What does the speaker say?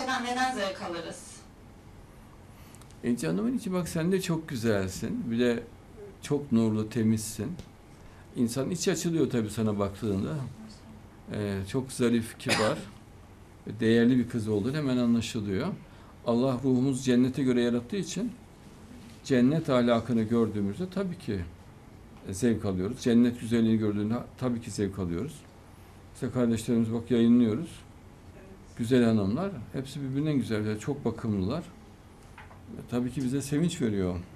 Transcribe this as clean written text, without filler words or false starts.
şeyden neden zevk alırız? Canımın içi bak sen de çok güzelsin. Bir de çok nurlu, temizsin. İnsanın içi açılıyor tabii sana baktığında. Çok zarif, kibar, değerli bir kız olduğu hemen anlaşılıyor. Allah ruhumuz cennete göre yarattığı için cennet ahlakını gördüğümüzde tabii ki zevk alıyoruz. Cennet güzelliğini gördüğünde tabii ki zevk alıyoruz. İşte kardeşlerimiz bak yayınlıyoruz. Güzel hanımlar, hepsi birbirinden güzel, çok bakımlılar. Tabii ki bize sevinç veriyor.